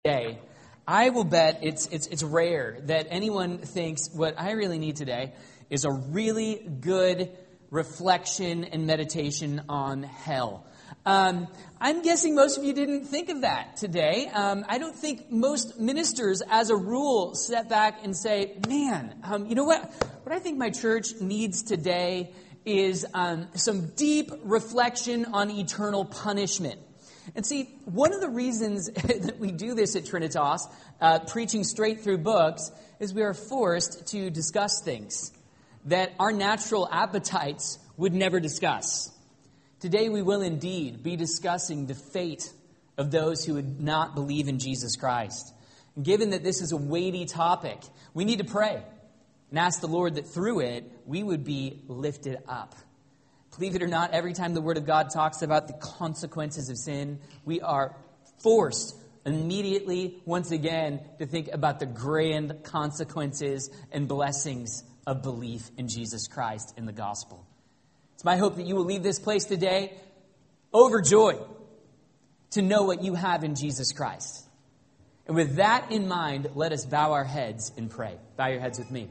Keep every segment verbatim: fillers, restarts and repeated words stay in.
Today, I will bet it's it's it's rare that anyone thinks what I really need today is a really good reflection and meditation on hell. Um, I'm guessing most of you didn't think of that today. Um, I don't think most ministers, as a rule, step back and say, man, um, you know what? What I think my church needs today is um, some deep reflection on eternal punishment. And see, one of the reasons that we do this at Trinitas, uh, preaching straight through books, is we are forced to discuss things that our natural appetites would never discuss. Today we will indeed be discussing the fate of those who would not believe in Jesus Christ. And given that this is a weighty topic, we need to pray and ask the Lord that through it we would be lifted up. Believe it or not, every time the Word of God talks about the consequences of sin, we are forced immediately, once again, to think about the grand consequences and blessings of belief in Jesus Christ in the gospel. It's my hope that you will leave this place today overjoyed to know what you have in Jesus Christ. And with that in mind, let us bow our heads and pray. Bow your heads with me.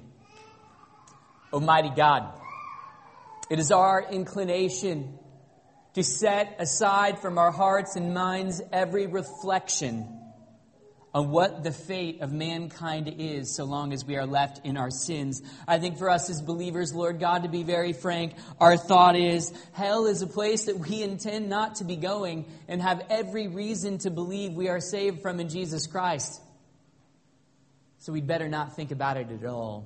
Almighty God, it is our inclination to set aside from our hearts and minds every reflection on what the fate of mankind is so long as we are left in our sins. I think for us as believers, Lord God, to be very frank, our thought is hell is a place that we intend not to be going and have every reason to believe we are saved from in Jesus Christ. So we'd better not think about it at all.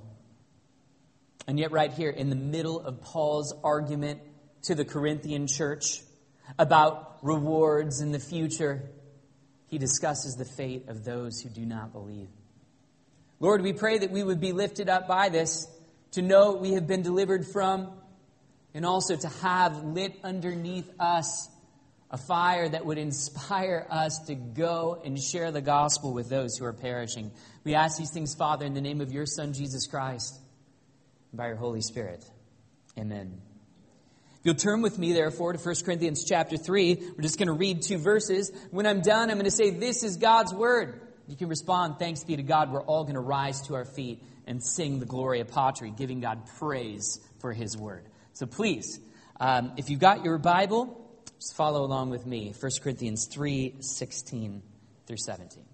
And yet right here in the middle of Paul's argument to the Corinthian church about rewards in the future, he discusses the fate of those who do not believe. Lord, we pray that we would be lifted up by this, to know we have been delivered from, and also to have lit underneath us a fire that would inspire us to go and share the gospel with those who are perishing. We ask these things, Father, in the name of your Son, Jesus Christ, and by your Holy Spirit. Amen. If you'll turn with me, therefore, to First Corinthians chapter three, we're just going to read two verses. When I'm done, I'm going to say, this is God's word. You can respond, thanks be to God. We're all going to rise to our feet and sing the Gloria Patri, giving God praise for his word. So please, um, if you've got your Bible, just follow along with me. First Corinthians three, sixteen through seventeen.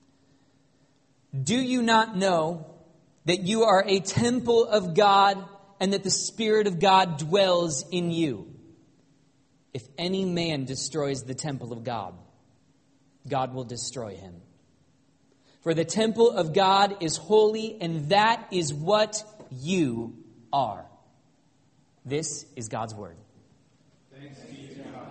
Do you not know that you are a temple of God, and that the Spirit of God dwells in you? If any man destroys the temple of God, God will destroy him. For the temple of God is holy, and that is what you are. This is God's word. Thanks be to God.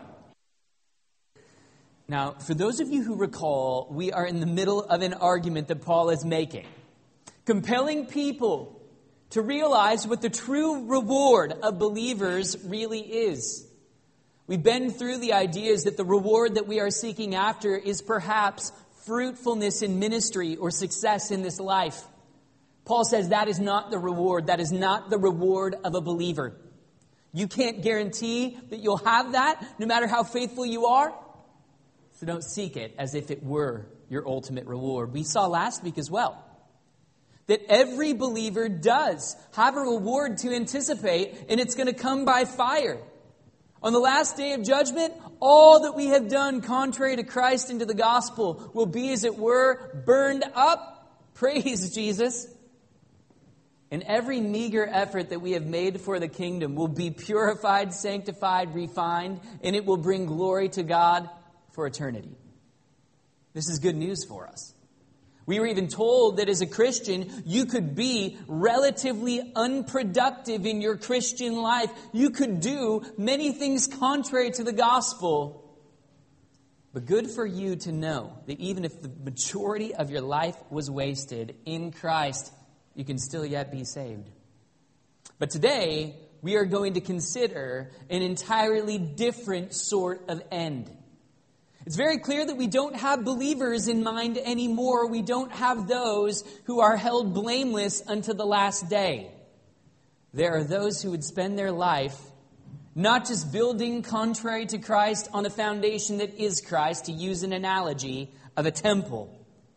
Now, for those of you who recall, we are in the middle of an argument that Paul is making, compelling people to realize what the true reward of believers really is. We've been through the ideas that the reward that we are seeking after is perhaps fruitfulness in ministry or success in this life. Paul says that is not the reward. That is not the reward of a believer. You can't guarantee that you'll have that no matter how faithful you are. So don't seek it as if it were your ultimate reward. We saw last week as well that every believer does have a reward to anticipate, and it's going to come by fire. On the last day of judgment, all that we have done contrary to Christ and to the gospel will be, as it were, burned up. Praise Jesus. And every meager effort that we have made for the kingdom will be purified, sanctified, refined, and it will bring glory to God for eternity. This is good news for us. We were even told that as a Christian, you could be relatively unproductive in your Christian life. You could do many things contrary to the gospel. But good for you to know that even if the majority of your life was wasted in Christ, you can still yet be saved. But today, we are going to consider an entirely different sort of end. It's very clear that we don't have believers in mind anymore. We don't have those who are held blameless unto the last day. There are those who would spend their life not just building contrary to Christ on a foundation that is Christ, to use an analogy of a temple,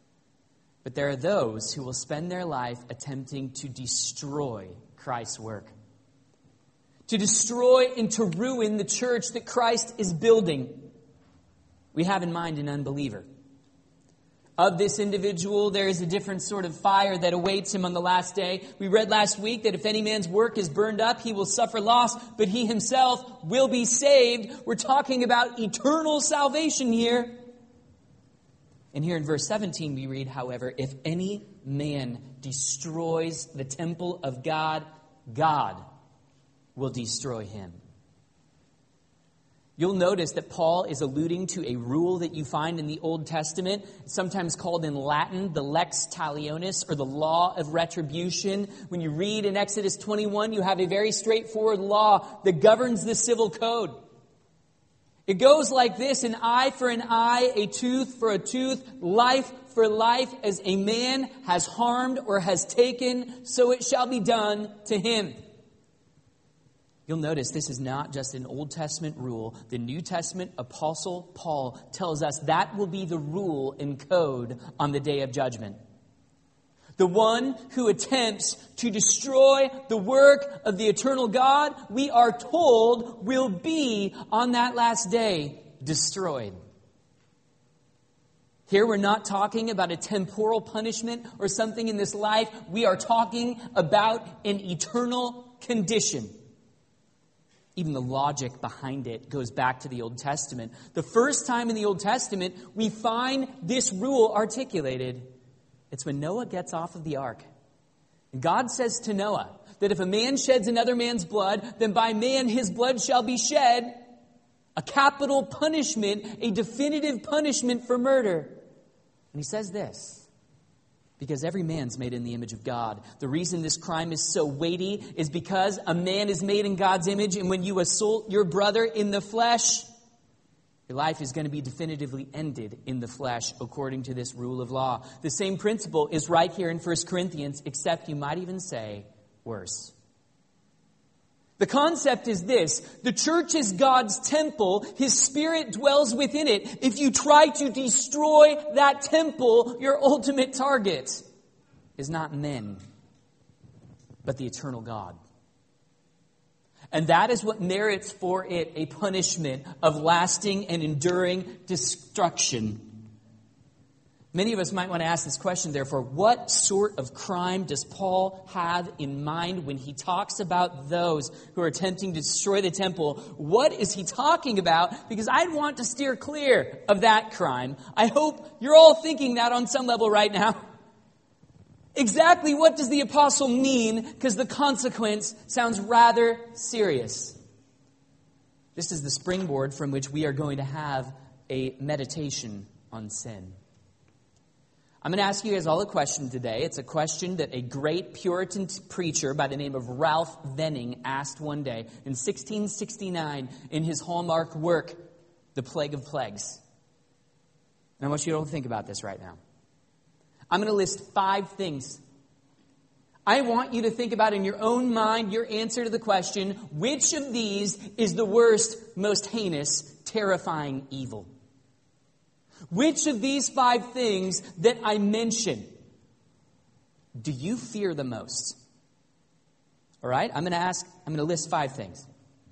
But there are those who will spend their life attempting to destroy Christ's work. To destroy and to ruin the church that Christ is building. We have in mind an unbeliever. Of this individual, there is a different sort of fire that awaits him on the last day. We read last week that if any man's work is burned up, he will suffer loss, but he himself will be saved. We're talking about eternal salvation here. And here in verse seventeen we read, however, if any man destroys the temple of God, God will destroy him. You'll notice that Paul is alluding to a rule that you find in the Old Testament, sometimes called in Latin the lex talionis, or the law of retribution. When you read in Exodus twenty-one, you have a very straightforward law that governs the civil code. It goes like this: an eye for an eye, a tooth for a tooth, life for life. As a man has harmed or has taken, so it shall be done to him. You'll notice this is not just an Old Testament rule. The New Testament apostle Paul tells us that will be the rule and code on the day of judgment. The one who attempts to destroy the work of the eternal God, we are told, will be on that last day destroyed. Here we're not talking about a temporal punishment or something in this life. We are talking about an eternal condition. Even the logic behind it goes back to the Old Testament. The first time in the Old Testament we find this rule articulated, it's when Noah gets off of the ark. And God says to Noah that if a man sheds another man's blood, then by man his blood shall be shed. A capital punishment, a definitive punishment for murder. And he says this: because every man's made in the image of God. The reason this crime is so weighty is because a man is made in God's image, and when you assault your brother in the flesh, your life is going to be definitively ended in the flesh according to this rule of law. The same principle is right here in First Corinthians, except you might even say worse. The concept is this: the church is God's temple. His Spirit dwells within it. If you try to destroy that temple, your ultimate target is not men, but the eternal God. And that is what merits for it a punishment of lasting and enduring destruction. Many of us might want to ask this question, therefore: what sort of crime does Paul have in mind when he talks about those who are attempting to destroy the temple? What is he talking about? Because I'd want to steer clear of that crime. I hope you're all thinking that on some level right now. Exactly what does the apostle mean? Because the consequence sounds rather serious. This is the springboard from which we are going to have a meditation on sin. I'm going to ask you guys all a question today. It's a question that a great Puritan preacher by the name of Ralph Venning asked one day in sixteen sixty-nine in his hallmark work, The Plague of Plagues. And I want you to think about this right now. I'm going to list five things. I want you to think about in your own mind your answer to the question, which of these is the worst, most heinous, terrifying evil? Which of these five things that I mention do you fear the most? All right, I'm going to ask, I'm going to list five things.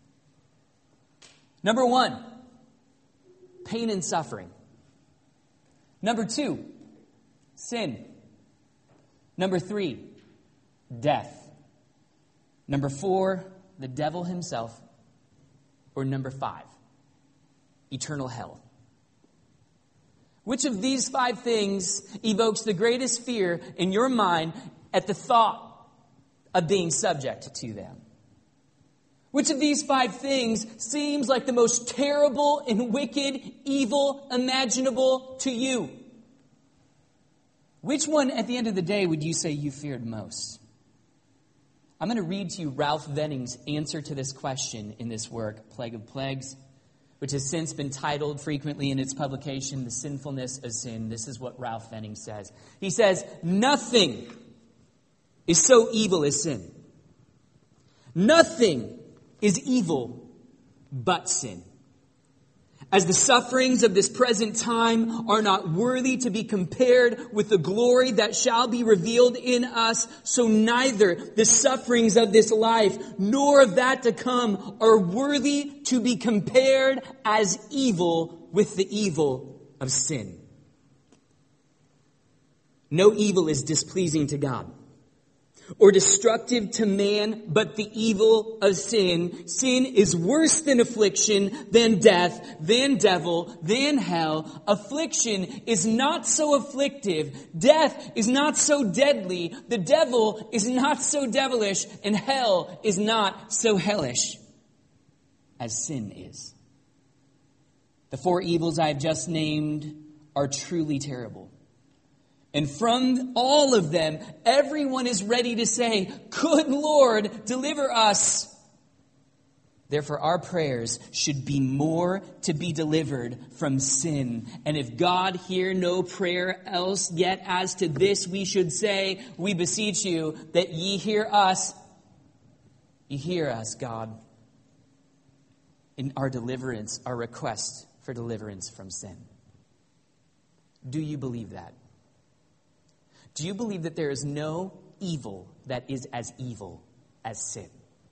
Number one, pain and suffering. Number two, sin. Number three, death. Number four, the devil himself. Or number five, eternal hell. Which of these five things evokes the greatest fear in your mind at the thought of being subject to them? Which of these five things seems like the most terrible and wicked evil imaginable to you? Which one, at the end of the day, would you say you feared most? I'm going to read to you Ralph Venning's answer to this question in this work, Plague of Plagues, which has since been titled frequently in its publication, The Sinfulness of Sin. This is what Ralph Venning says. He says, nothing is so evil as sin. Nothing is evil but sin. As the sufferings of this present time are not worthy to be compared with the glory that shall be revealed in us, so neither the sufferings of this life nor of that to come are worthy to be compared as evil with the evil of sin. No evil is displeasing to God or destructive to man, but the evil of sin. Sin is worse than affliction, than death, than devil, than hell. Affliction is not so afflictive. Death is not so deadly. The devil is not so devilish. And hell is not so hellish as sin is. The four evils I have just named are truly terrible. And from all of them, everyone is ready to say, "Good Lord, deliver us." Therefore, our prayers should be more to be delivered from sin. And if God hear no prayer else yet as to this, we should say, "We beseech you that ye hear us." You hear us, God, in our deliverance, our request for deliverance from sin. Do you believe that? Do you believe that there is no evil that is as evil as sin?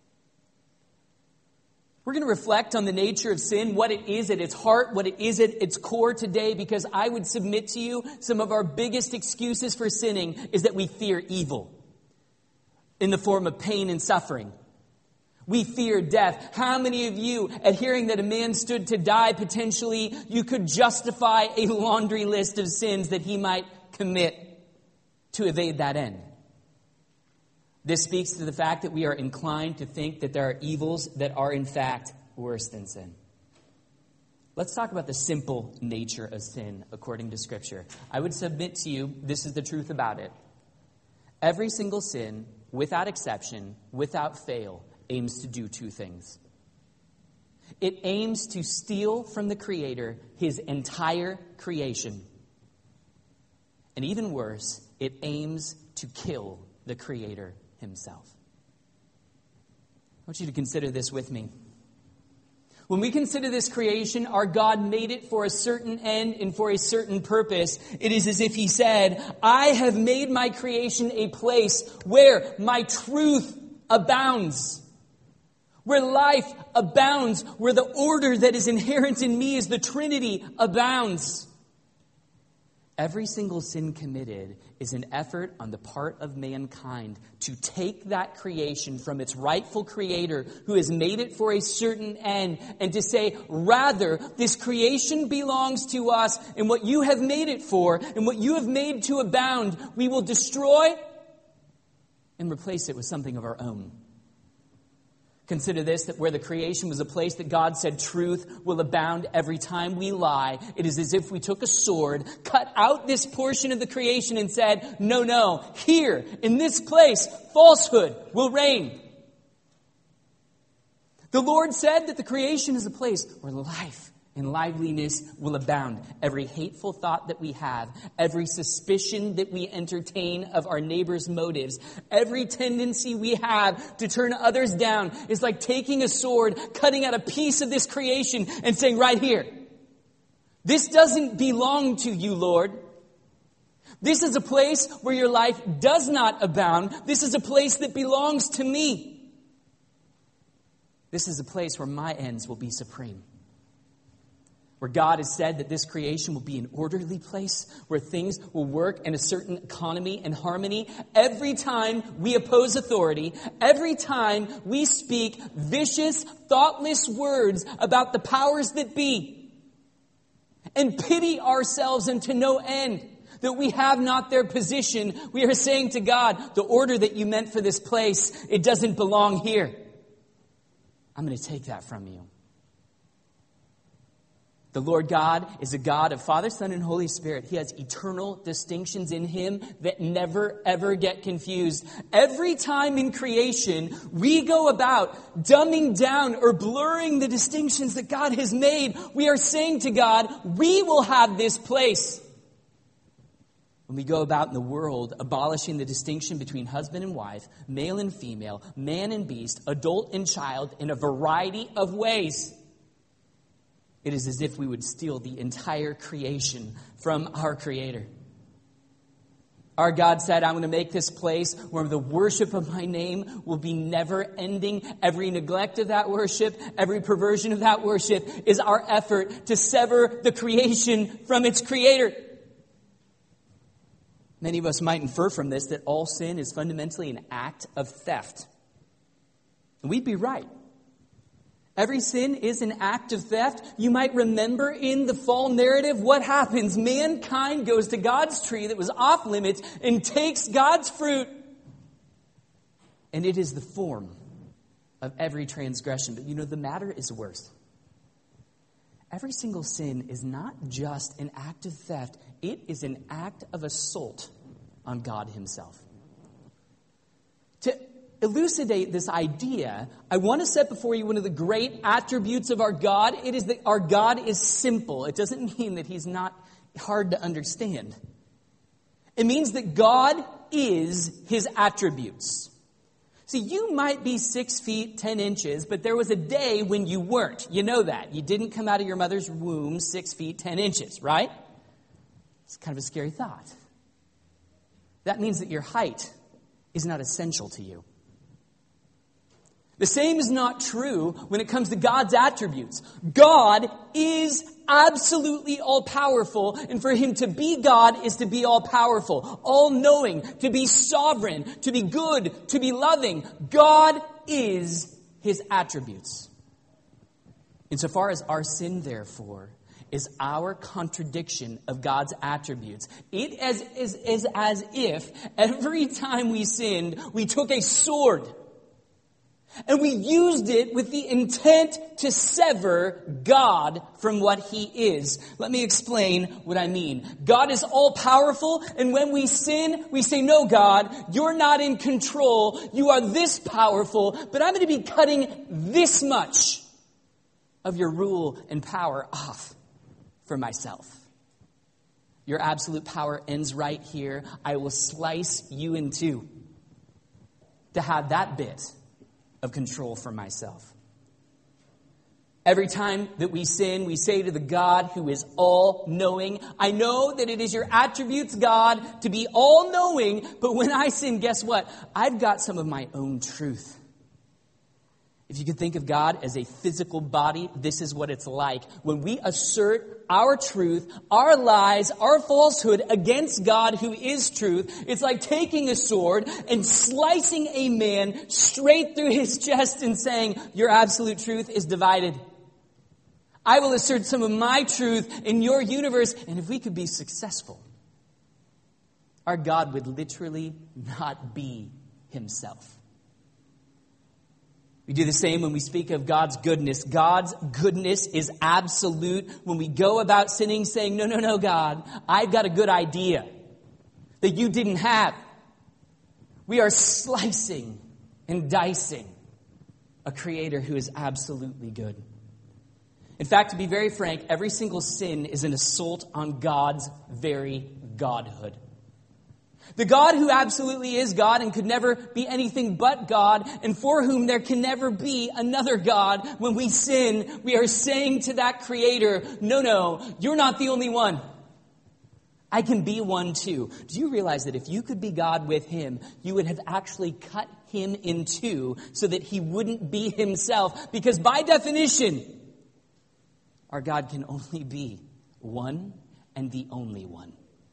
We're going to reflect on the nature of sin, what it is at its heart, what it is at its core today, because I would submit to you some of our biggest excuses for sinning is that we fear evil in the form of pain and suffering. We fear death. How many of you, at hearing that a man stood to die potentially, you could justify a laundry list of sins that he might commit to evade that end? This speaks to the fact that we are inclined to think that there are evils that are in fact worse than sin. Let's talk about the simple nature of sin according to Scripture. I would submit to you, this is the truth about it. Every single sin, without exception, without fail, aims to do two things. It aims to steal from the Creator his entire creation. And even worse, it aims to kill the Creator himself. I want you to consider this with me. When we consider this creation, our God made it for a certain end and for a certain purpose. It is as if he said, "I have made my creation a place where my truth abounds, where life abounds, where the order that is inherent in me as the Trinity abounds." Every single sin committed is an effort on the part of mankind to take that creation from its rightful Creator who has made it for a certain end and to say, rather, this creation belongs to us, and what you have made it for and what you have made to abound, we will destroy and replace it with something of our own. Consider this, that where the creation was a place that God said truth will abound every time we lie, it is as if we took a sword, cut out this portion of the creation and said, no, no, here, in this place, falsehood will reign. The Lord said that the creation is a place where life and liveliness will abound. Every hateful thought that we have, every suspicion that we entertain of our neighbor's motives, every tendency we have to turn others down is like taking a sword, cutting out a piece of this creation and saying, right here, this doesn't belong to you, Lord. This is a place where your life does not abound. This is a place that belongs to me. This is a place where my ends will be supreme. Where God has said that this creation will be an orderly place, where things will work in a certain economy and harmony. Every time we oppose authority, every time we speak vicious, thoughtless words about the powers that be, and pity ourselves unto no end, that we have not their position, we are saying to God, the order that you meant for this place, it doesn't belong here. I'm going to take that from you. The Lord God is a God of Father, Son, and Holy Spirit. He has eternal distinctions in him that never, ever get confused. Every time in creation, we go about dumbing down or blurring the distinctions that God has made. We are saying to God, we will have this place. When we go about in the world abolishing the distinction between husband and wife, male and female, man and beast, adult and child, in a variety of ways, It is as if we would steal the entire creation from our Creator. Our God said, I'm going to make this place where the worship of my name will be never ending. Every neglect of that worship, every perversion of that worship is our effort to sever the creation from its Creator. Many of us might infer from this that all sin is fundamentally an act of theft. And we'd be right. Every sin is an act of theft. You might remember in the fall narrative what happens. Mankind goes to God's tree that was off limits and takes God's fruit. And it is the form of every transgression. But you know, the matter is worse. Every single sin is not just an act of theft. It is an act of assault on God himself. To elucidate this idea, I want to set before you one of the great attributes of our God. It is that our God is simple. It doesn't mean that he's not hard to understand. It means that God is his attributes. See, you might be six feet, ten inches, but there was a day when you weren't. You know that. You didn't come out of your mother's womb six feet, ten inches, right? It's kind of a scary thought. That means that your height is not essential to you. The same is not true when it comes to God's attributes. God is absolutely all-powerful, and for him to be God is to be all-powerful, all-knowing, to be sovereign, to be good, to be loving. God is his attributes. Insofar as our sin, therefore, is our contradiction of God's attributes, it is, is, is as if every time we sinned, we took a sword and we used it with the intent to sever God from what he is. Let me explain what I mean. God is all-powerful, and when we sin, we say, no, God, you're not in control. You are this powerful, but I'm going to be cutting this much of your rule and power off for myself. Your absolute power ends right here. I will slice you in two to have that bit of control for myself. Every time that we sin, we say to the God who is all-knowing, I know that it is your attributes, God, to be all-knowing, but when I sin, guess what? I've got some of my own truth. If you could think of God as a physical body, this is what it's like. When we assert our truth, our lies, our falsehood against God who is truth, it's like taking a sword and slicing a man straight through his chest and saying, your absolute truth is divided. I will assert some of my truth in your universe, and if we could be successful, our God would literally not be himself. We do the same when we speak of God's goodness. God's goodness is absolute when we go about sinning saying, no, no, no, God, I've got a good idea that you didn't have. We are slicing and dicing a creator who is absolutely good. In fact, to be very frank, every single sin is an assault on God's very godhood. The God who absolutely is God and could never be anything but God, and for whom there can never be another God. When we sin, we are saying to that creator, no, no, you're not the only one. I can be one too. Do you realize that if you could be God with him, you would have actually cut him in two so that he wouldn't be himself? Because by definition, our God can only be one and the only one.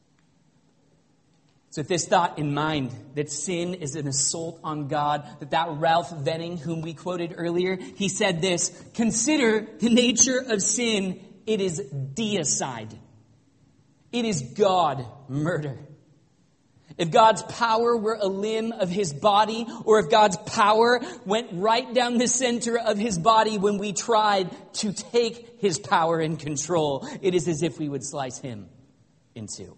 So with this thought in mind, that sin is an assault on God, that that Ralph Venning, whom we quoted earlier, he said this, consider the nature of sin. It is deicide. It is God murder. If God's power were a limb of his body, or if God's power went right down the center of his body when we tried to take his power and control, it is as if we would slice him in two.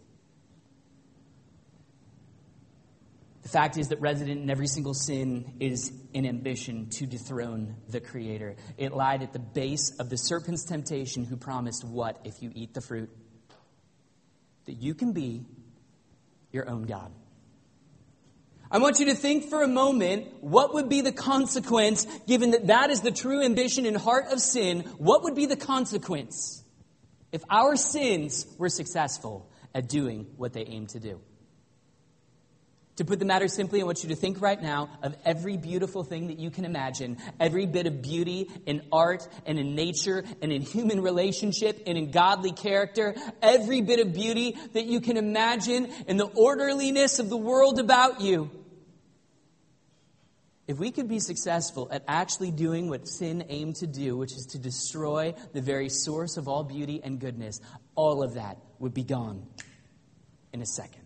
The fact is that resident in every single sin is an ambition to dethrone the Creator. It lied at the base of the serpent's temptation, who promised what if you eat the fruit? That you can be your own God. I want you to think for a moment, what would be the consequence, given that that is the true ambition and heart of sin? What would be the consequence if our sins were successful at doing what they aim to do? To put the matter simply, I want you to think right now of every beautiful thing that you can imagine, every bit of beauty in art and in nature and in human relationship and in godly character, every bit of beauty that you can imagine in the orderliness of the world about you. If we could be successful at actually doing what sin aimed to do, which is to destroy the very source of all beauty and goodness, all of that would be gone in a second.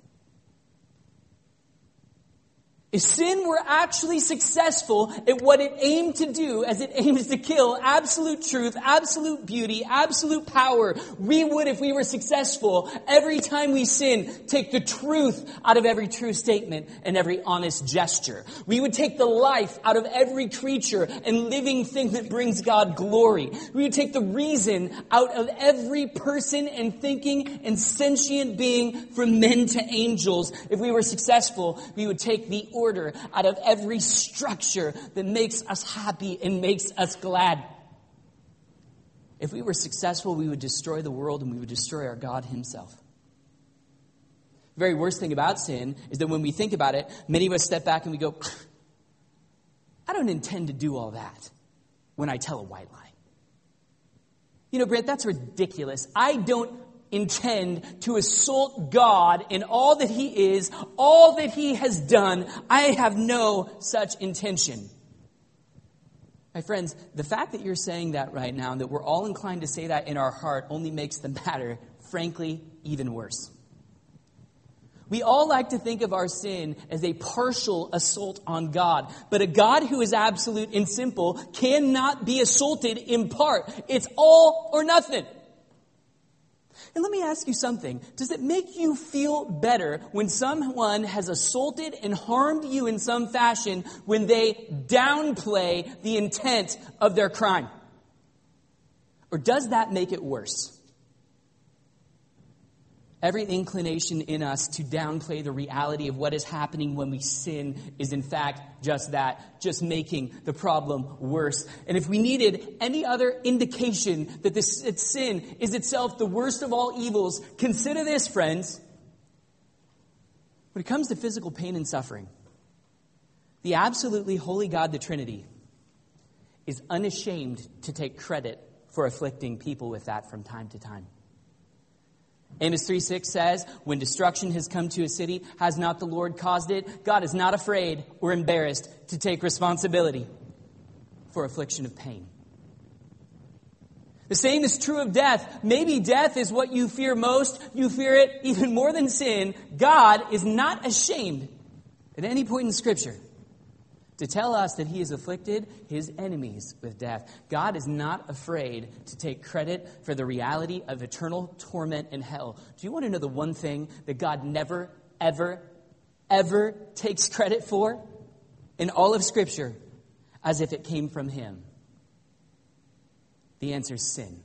If sin were actually successful at what it aimed to do, as it aims to kill absolute truth, absolute beauty, absolute power, we would, if we were successful, every time we sin, take the truth out of every true statement and every honest gesture. We would take the life out of every creature and living thing that brings God glory. We would take the reason out of every person and thinking and sentient being, from men to angels. If we were successful, we would take the order out of every structure that makes us happy and makes us glad. If we were successful, we would destroy the world and we would destroy our God himself. The very worst thing about sin is that when we think about it, many of us step back and we go, I don't intend to do all that when I tell a white lie. You know, Brent, that's ridiculous. I don't intend to assault God in all that he is, all that he has done. I have no such intention. My friends, the fact that you're saying that right now, and that we're all inclined to say that in our heart, only makes the matter, frankly, even worse. We all like to think of our sin as a partial assault on God. But a God who is absolute and simple cannot be assaulted in part. It's all or nothing. And let me ask you something. Does it make you feel better when someone has assaulted and harmed you in some fashion when they downplay the intent of their crime? Or does that make it worse? Every inclination in us to downplay the reality of what is happening when we sin is in fact just that, just making the problem worse. And if we needed any other indication that this that sin is itself the worst of all evils, consider this, friends. When it comes to physical pain and suffering, the absolutely holy God, the Trinity, is unashamed to take credit for afflicting people with that from time to time. Amos three six says, when destruction has come to a city, has not the Lord caused it? God is not afraid or embarrassed to take responsibility for affliction of pain. The same is true of death. Maybe death is what you fear most. You fear it even more than sin. God is not ashamed at any point in Scripture to tell us that he has afflicted his enemies with death. God is not afraid to take credit for the reality of eternal torment in hell. Do you want to know the one thing that God never, ever, ever takes credit for in all of Scripture as if it came from him? The answer is sin.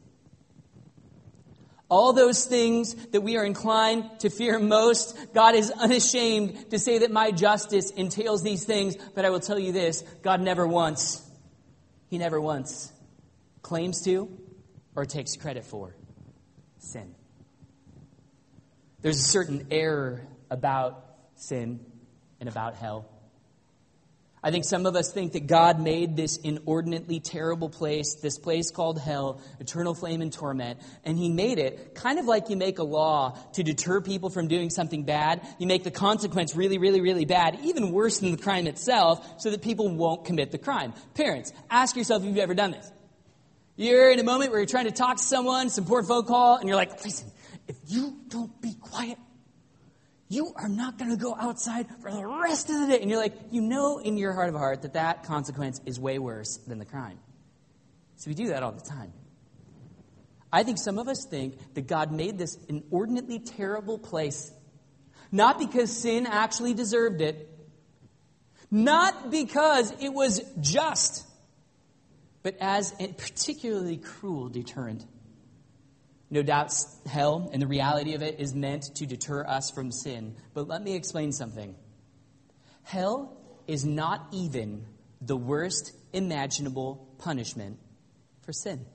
All those things that we are inclined to fear most, God is unashamed to say that my justice entails these things. But I will tell you this, God never once, he never once claims to or takes credit for sin. There's a certain error about sin and about hell. I think some of us think that God made this inordinately terrible place, this place called hell, eternal flame and torment, and he made it kind of like you make a law to deter people from doing something bad. You make the consequence really, really, really bad, even worse than the crime itself, so that people won't commit the crime. Parents, ask yourself if you've ever done this. You're in a moment where you're trying to talk to someone, it's an important phone call, and you're like, listen, if you don't be quiet, you are not going to go outside for the rest of the day. And you're like, you know in your heart of heart that that consequence is way worse than the crime. So we do that all the time. I think some of us think that God made this inordinately terrible place, not because sin actually deserved it, not because it was just, but as a particularly cruel deterrent. No doubt hell and the reality of it is meant to deter us from sin. But let me explain something. Hell is not even the worst imaginable punishment for sin.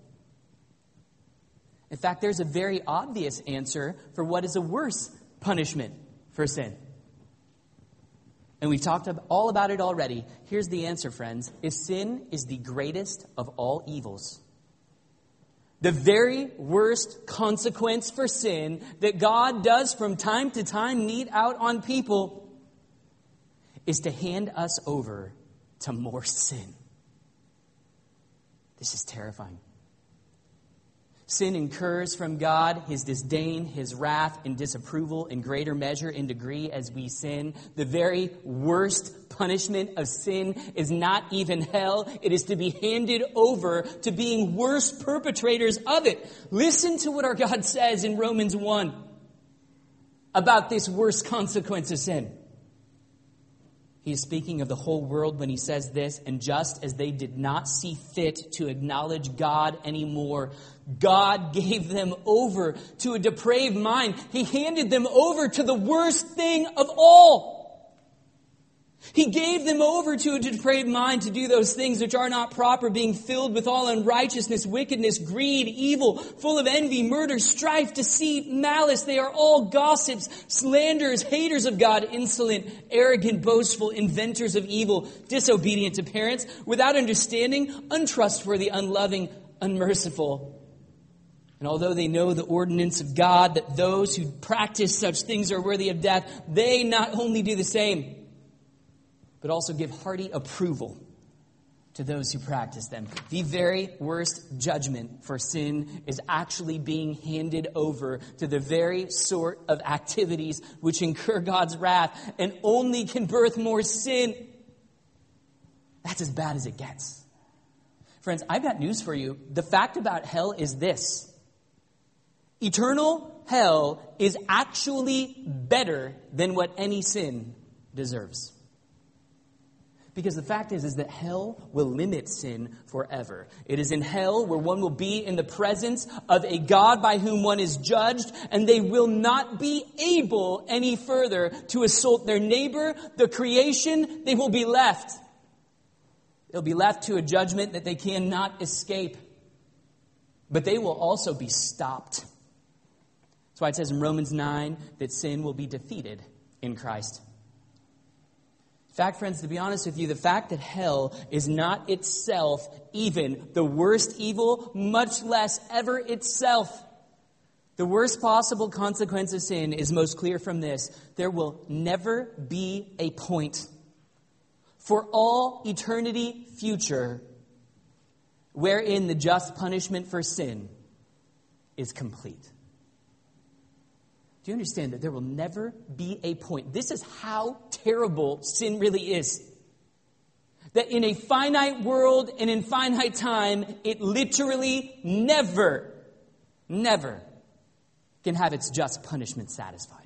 In fact, there's a very obvious answer for what is a worse punishment for sin. And we've talked all about it already. Here's the answer, friends. If sin is the greatest of all evils, the very worst consequence for sin that God does from time to time mete out on people is to hand us over to more sin. This is terrifying. Sin incurs from God his disdain, his wrath, and disapproval in greater measure and degree as we sin. The very worst punishment of sin is not even hell. It is to be handed over to being worse perpetrators of it. Listen to what our God says in Romans one about this worst consequence of sin. He is speaking of the whole world when he says this, and just as they did not see fit to acknowledge God anymore, God gave them over to a depraved mind. He handed them over to the worst thing of all. He gave them over to a depraved mind to do those things which are not proper, being filled with all unrighteousness, wickedness, greed, evil, full of envy, murder, strife, deceit, malice. They are all gossips, slanderers, haters of God, insolent, arrogant, boastful, inventors of evil, disobedient to parents, without understanding, untrustworthy, unloving, unmerciful. And although they know the ordinance of God, that those who practice such things are worthy of death, they not only do the same, but also give hearty approval to those who practice them. The very worst judgment for sin is actually being handed over to the very sort of activities which incur God's wrath and only can birth more sin. That's as bad as it gets. Friends, I've got news for you. The fact about hell is this. Eternal hell is actually better than what any sin deserves. Because the fact is, is that hell will limit sin forever. It is in hell where one will be in the presence of a God by whom one is judged, and they will not be able any further to assault their neighbor, the creation. They will be left. They'll be left to a judgment that they cannot escape. But they will also be stopped. That's why it says in Romans nine that sin will be defeated in Christ. In fact, friends, to be honest with you, the fact that hell is not itself even the worst evil, much less ever itself. The worst possible consequence of sin is most clear from this. There will never be a point for all eternity future wherein the just punishment for sin is complete. Do you understand that there will never be a point? This is how terrible sin really is. That in a finite world and in finite time, it literally never, never can have its just punishment satisfied.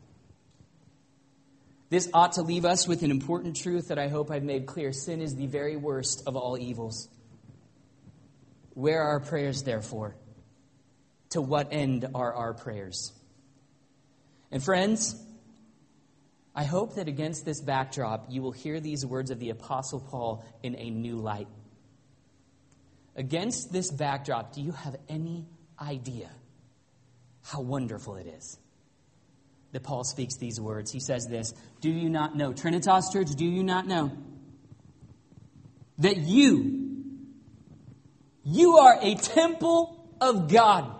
This ought to leave us with an important truth that I hope I've made clear. Sin is the very worst of all evils. Where are our prayers, therefore? To what end are our prayers? And friends, I hope that against this backdrop, you will hear these words of the Apostle Paul in a new light. Against this backdrop, do you have any idea how wonderful it is that Paul speaks these words? He says this, do you not know, Trinitas Church, do you not know that you, you are a temple of God?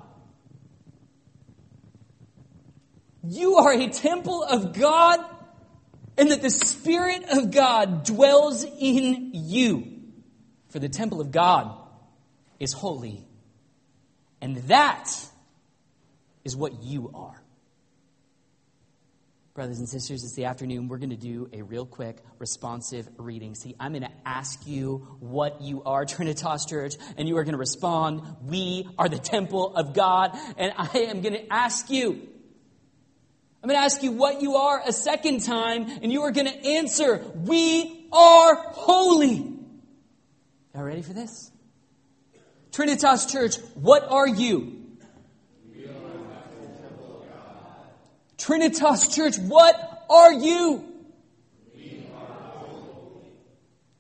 You are a temple of God, and that the Spirit of God dwells in you. For the temple of God is holy. And that is what you are. Brothers and sisters, it's the afternoon. We're going to do a real quick responsive reading. See, I'm going to ask you what you are, Trinitas Church, and you are going to respond, we are the temple of God. And I am going to ask you, I'm going to ask you what you are a second time, and you are going to answer, we are holy. Y'all ready for this? Trinitas Church, what are you? We are the temple of God. Trinitas Church, what are you? We are holy.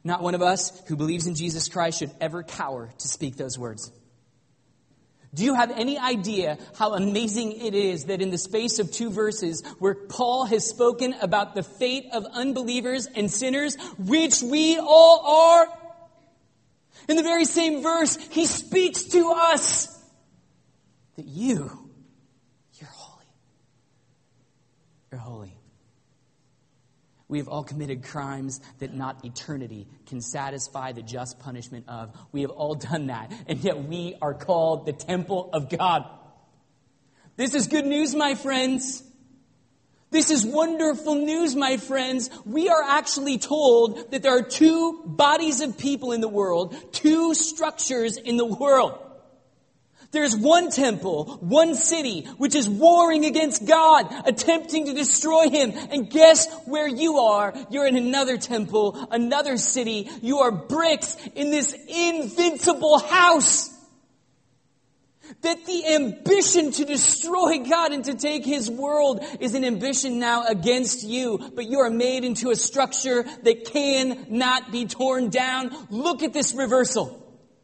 Not one of us who believes in Jesus Christ should ever cower to speak those words. Do you have any idea how amazing it is that in the space of two verses where Paul has spoken about the fate of unbelievers and sinners, which we all are, in the very same verse, he speaks to us that you, you're holy. You're holy. We have all committed crimes that not eternity can satisfy the just punishment of. We have all done that, and yet we are called the temple of God. This is good news, my friends. This is wonderful news, my friends. We are actually told that there are two bodies of people in the world, two structures in the world. There's one temple, one city, which is warring against God, attempting to destroy him. And guess where you are? You're in another temple, another city. You are bricks in this invincible house. That the ambition to destroy God and to take his world is an ambition now against you. But you are made into a structure that cannot be torn down. Look at this reversal.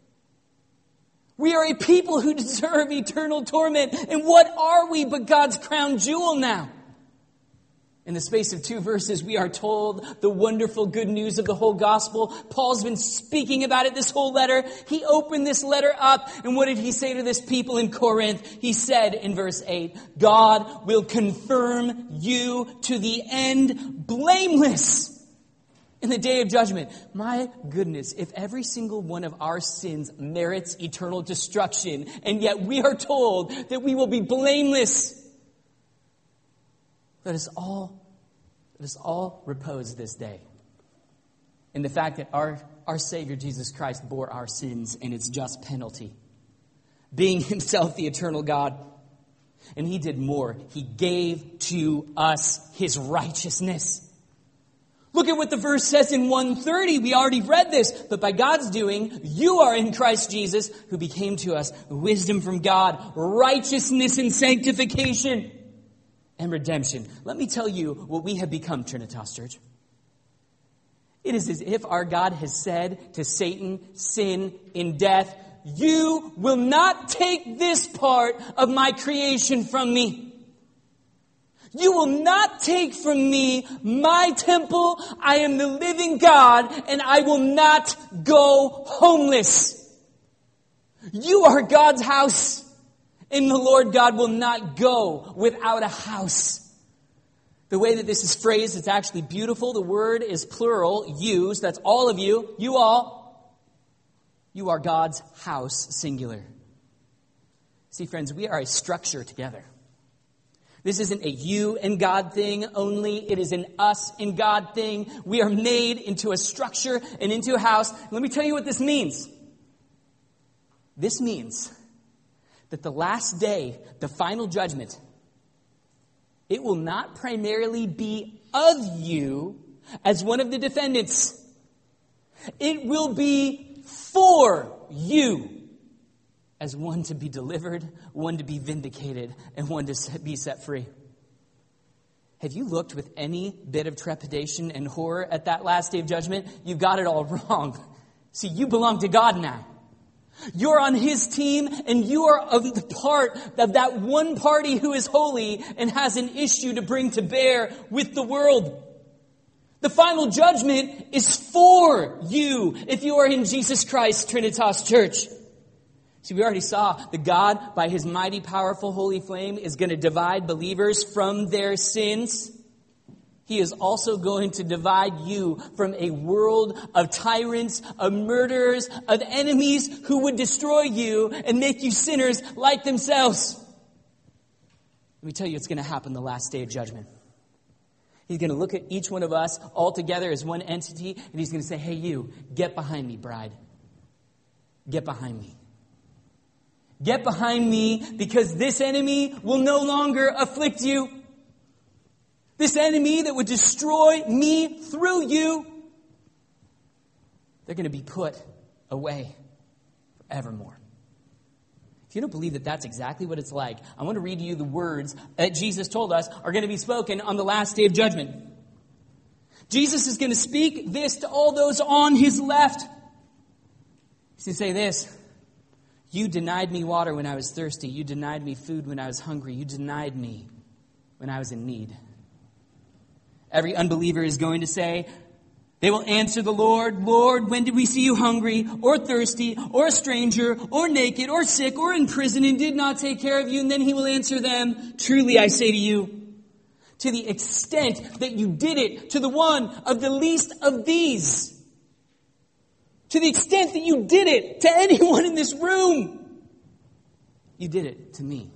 We are a people who deserve eternal torment. And what are we but God's crown jewel now? In the space of two verses, we are told the wonderful good news of the whole gospel. Paul's been speaking about it this whole letter. He opened this letter up, and what did he say to this people in Corinth? He said in verse eight, God will confirm you to the end blameless in the day of judgment. My goodness, if every single one of our sins merits eternal destruction, and yet we are told that we will be blameless, let us all, let us all repose this day in the fact that our, our Savior Jesus Christ bore our sins and its just penalty, being himself the eternal God. And he did more. He gave to us his righteousness. Look at what the verse says in one thirty. We already read this. But by God's doing, you are in Christ Jesus, who became to us wisdom from God, righteousness and sanctification, and redemption. Let me tell you what we have become, Trinitas Church. It is as if our God has said to Satan, sin, in death, you will not take this part of my creation from me. You will not take from me my temple. I am the living God, and I will not go homeless. You are God's house, and the Lord God will not go without a house. The way that this is phrased, it's actually beautiful. The word is plural, yous. That's all of you. You all. You are God's house, singular. See, friends, we are a structure together. This isn't a you and God thing only. It is an us and God thing. We are made into a structure and into a house. Let me tell you what this means. This means that the last day, the final judgment, it will not primarily be of you as one of the defendants. It will be for you as one to be delivered, one to be vindicated, and one to be set free. Have you looked with any bit of trepidation and horror at that last day of judgment? You've got it all wrong. See, you belong to God now. You're on his team, and you are of the part of that one party who is holy and has an issue to bring to bear with the world. The final judgment is for you if you are in Jesus Christ, Trinitas Church. See, we already saw that God, by his mighty, powerful, holy flame, is going to divide believers from their sins. He is also going to divide you from a world of tyrants, of murderers, of enemies who would destroy you and make you sinners like themselves. Let me tell you, it's going to happen the last day of judgment. He's going to look at each one of us all together as one entity, and he's going to say, hey, you, get behind me, bride. Get behind me. Get behind me, because this enemy will no longer afflict you. This enemy that would destroy me through you, they're going to be put away forevermore. If you don't believe that that's exactly what it's like, I want to read you the words that Jesus told us are going to be spoken on the last day of judgment. Jesus is going to speak this to all those on his left. He's going to say this: you denied me water when I was thirsty. You denied me food when I was hungry. You denied me when I was in need. Every unbeliever is going to say, they will answer the Lord, Lord, when did we see you hungry or thirsty or a stranger or naked or sick or in prison and did not take care of you? And then he will answer them, truly I say to you, to the extent that you did it to the one of the least of these, to the extent that you did it to anyone in this room, you did it to me.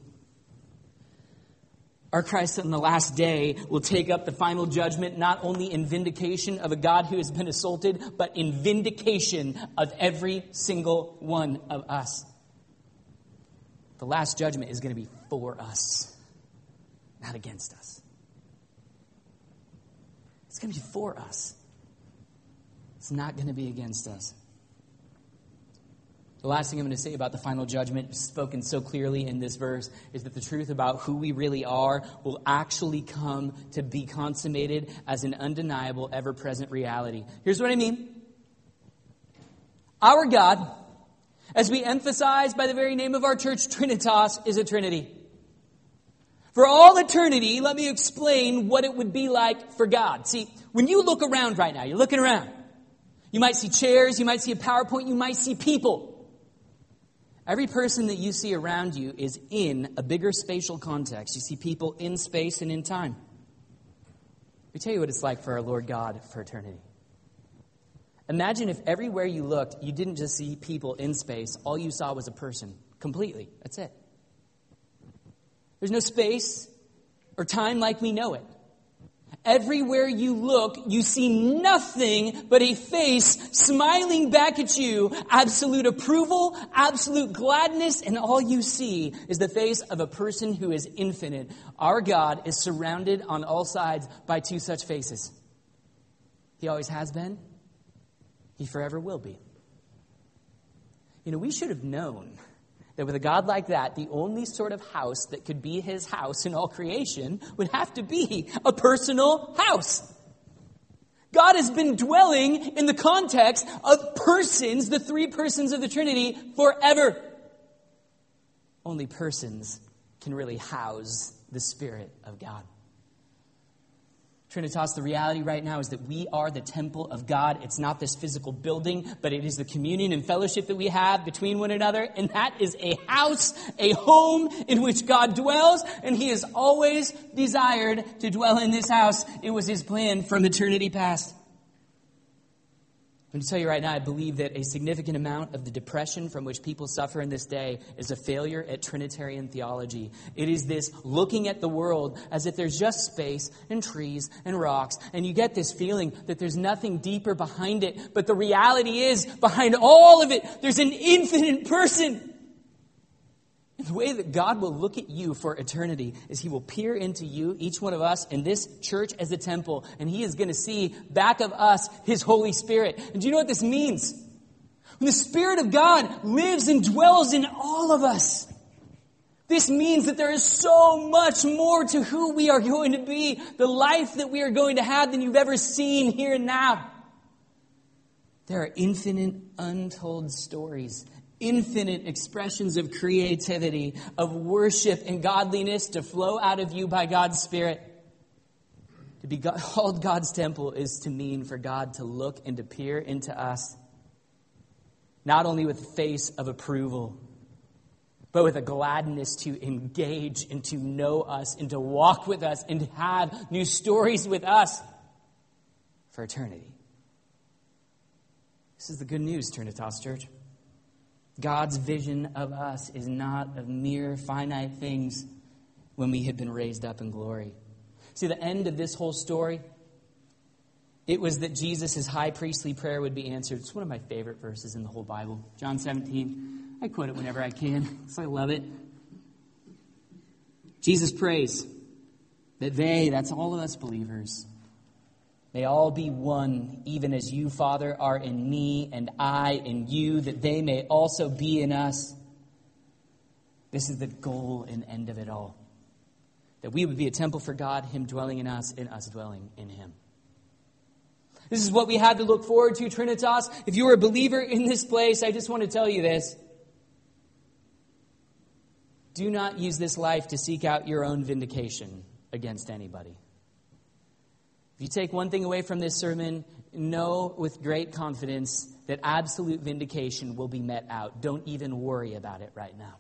Our Christ on the last day will take up the final judgment, not only in vindication of a God who has been assaulted, but in vindication of every single one of us. The last judgment is going to be for us, not against us. It's going to be for us. It's not going to be against us. The last thing I'm going to say about the final judgment, spoken so clearly in this verse, is that the truth about who we really are will actually come to be consummated as an undeniable, ever-present reality. Here's what I mean. Our God, as we emphasize by the very name of our church, Trinitas, is a Trinity. For all eternity, let me explain what it would be like for God. See, when you look around right now, you're looking around. You might see chairs, you might see a PowerPoint, you might see people. Every person that you see around you is in a bigger spatial context. You see people in space and in time. Let me tell you what it's like for our Lord God for eternity. Imagine if everywhere you looked, you didn't just see people in space. All you saw was a person. Completely. That's it. There's no space or time like we know it. Everywhere you look, you see nothing but a face smiling back at you, absolute approval, absolute gladness, and all you see is the face of a person who is infinite. Our God is surrounded on all sides by two such faces. He always has been. He forever will be. You know, we should have known that with a God like that, the only sort of house that could be his house in all creation would have to be a personal house. God has been dwelling in the context of persons, the three persons of the Trinity, forever. Only persons can really house the Spirit of God. Trinitas, the reality right now is that we are the temple of God. It's not this physical building, but it is the communion and fellowship that we have between one another. And that is a house, a home in which God dwells. And he has always desired to dwell in this house. It was his plan from eternity past. I'm going to tell you right now, I believe that a significant amount of the depression from which people suffer in this day is a failure at Trinitarian theology. It is this looking at the world as if there's just space and trees and rocks, and you get this feeling that there's nothing deeper behind it. But the reality is, behind all of it, there's an infinite person. And the way that God will look at you for eternity is he will peer into you, each one of us, in this church as a temple. And he is going to see back of us his Holy Spirit. And do you know what this means? When the Spirit of God lives and dwells in all of us, this means that there is so much more to who we are going to be, the life that we are going to have, than you've ever seen here and now. There are infinite, untold stories, infinite expressions of creativity, of worship and godliness to flow out of you by God's Spirit. To be God, called God's temple is to mean for God to look and to peer into us, not only with a face of approval, but with a gladness to engage and to know us and to walk with us and to have new stories with us for eternity. This is the good news, Trinitas Church. God's vision of us is not of mere finite things when we have been raised up in glory. See, the end of this whole story, it was that Jesus' high priestly prayer would be answered. It's one of my favorite verses in the whole Bible. John seventeen. I quote it whenever I can because I love it. Jesus prays that they, that's all of us believers, may all be one, even as you, Father, are in me and I in you, that they may also be in us. This is the goal and end of it all. That we would be a temple for God, him dwelling in us, and us dwelling in him. This is what we had to look forward to, Trinitas. If you are a believer in this place, I just want to tell you this. Do not use this life to seek out your own vindication against anybody. If you take one thing away from this sermon, know with great confidence that absolute vindication will be met out. Don't even worry about it right now.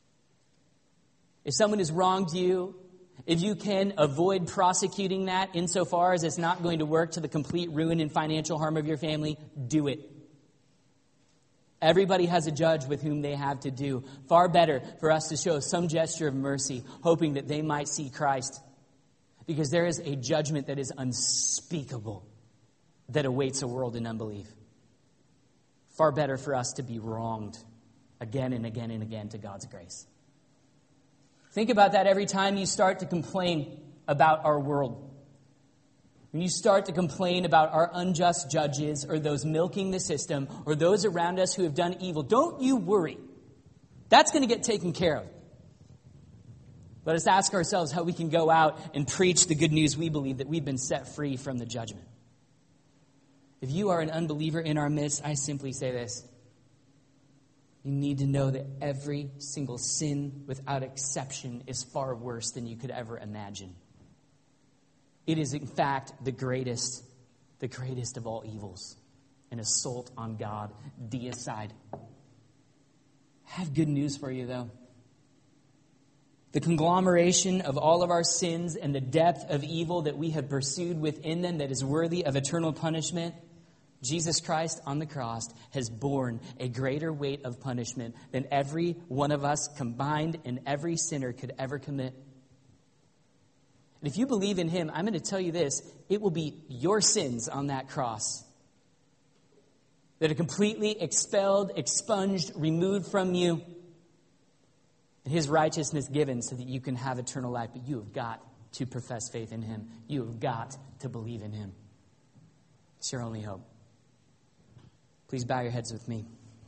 If someone has wronged you, if you can avoid prosecuting that insofar as it's not going to work to the complete ruin and financial harm of your family, do it. Everybody has a judge with whom they have to do. Far better for us to show some gesture of mercy, hoping that they might see Christ. Because there is a judgment that is unspeakable that awaits a world in unbelief. Far better for us to be wronged again and again and again to God's grace. Think about that every time you start to complain about our world. When you start to complain about our unjust judges or those milking the system or those around us who have done evil, don't you worry. That's going to get taken care of. Let us ask ourselves how we can go out and preach the good news we believe, that we've been set free from the judgment. If you are an unbeliever in our midst, I simply say this. You need to know that every single sin, without exception, is far worse than you could ever imagine. It is, in fact, the greatest, the greatest of all evils. An assault on God, deicide. I have good news for you, though. The conglomeration of all of our sins and the depth of evil that we have pursued within them that is worthy of eternal punishment, Jesus Christ on the cross has borne a greater weight of punishment than every one of us combined and every sinner could ever commit. And if you believe in him, I'm going to tell you this, it will be your sins on that cross that are completely expelled, expunged, removed from you, and his righteousness given so that you can have eternal life. But you have got to profess faith in him. You have got to believe in him. It's your only hope. Please bow your heads with me.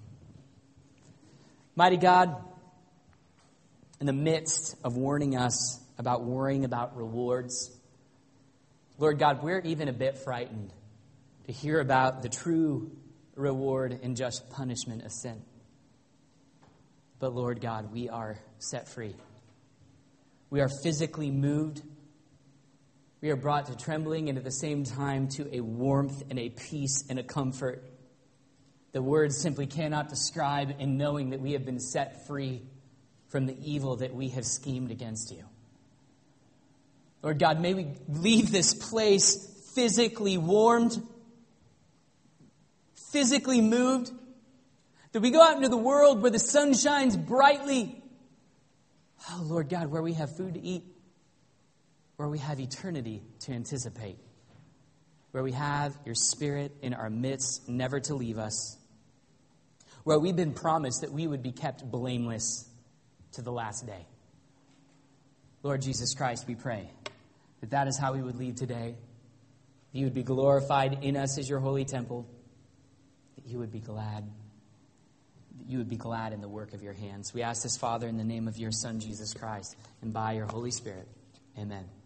Mighty God, in the midst of warning us about worrying about rewards, Lord God, we're even a bit frightened to hear about the true reward and just punishment of sin. But Lord God, we are set free. We are physically moved. We are brought to trembling and at the same time to a warmth and a peace and a comfort the words simply cannot describe, in knowing that we have been set free from the evil that we have schemed against you. Lord God, may we leave this place physically warmed, physically moved, that we go out into the world where the sun shines brightly. Oh, Lord God, where we have food to eat, where we have eternity to anticipate, where we have your Spirit in our midst, never to leave us, where we've been promised that we would be kept blameless to the last day. Lord Jesus Christ, we pray that that is how we would leave today. That you would be glorified in us as your holy temple. That you would be glad. That you would be glad in the work of your hands. We ask this, Father, in the name of your Son, Jesus Christ, and by your Holy Spirit. Amen.